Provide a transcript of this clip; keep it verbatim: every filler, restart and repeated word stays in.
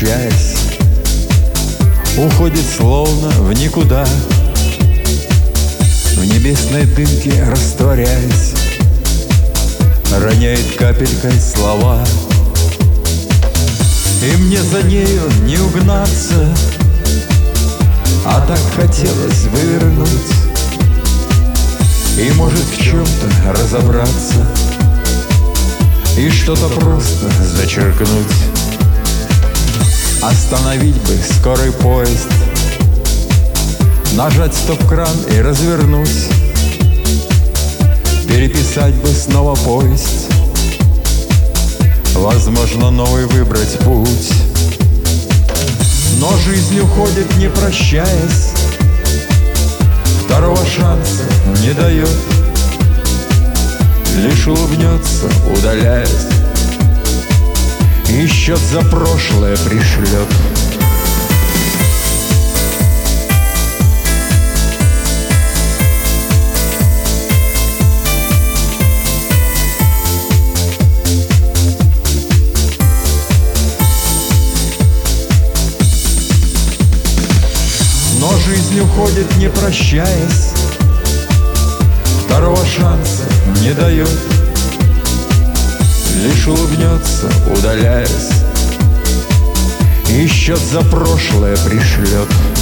прощаясь, уходит словно в никуда, в небесной дымке растворяясь, роняет капелькой слова. И мне за нею не угнаться, а так хотелось вывернуть и, может, в чем-то разобраться и что-то просто зачеркнуть. Остановить бы скорый поезд, нажать стоп-кран и развернуть, переписать бы снова повесть, возможно, новый выбрать путь. Но жизнь уходит, не прощаясь, второго шанса не дает, лишь улыбнется, удаляясь, и счет за прошлое пришлет. Но жизнь уходит, не прощаясь, второго шанса не дает, лишь улыбнется, удаляясь, и счет за прошлое пришлет.